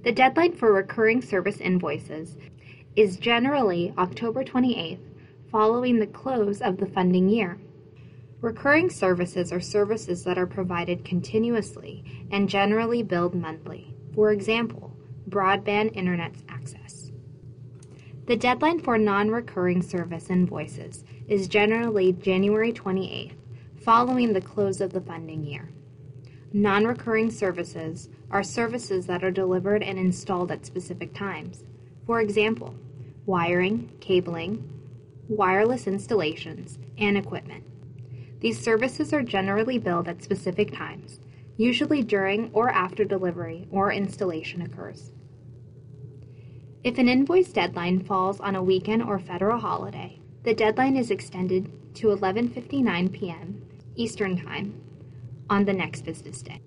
The deadline for recurring service invoices is generally October 28th, following the close of the funding year. Recurring services are services that are provided continuously and generally billed monthly. For example, broadband internet access. The deadline for non-recurring service invoices is generally January 28th, following the close of the funding year. Non-recurring services are services that are delivered and installed at specific times. For example, wiring, cabling, wireless installations, and equipment. These services are generally billed at specific times, usually during or after delivery or installation occurs. If an invoice deadline falls on a weekend or federal holiday, the deadline is extended to 11:59 p.m. Eastern Time on the next business day.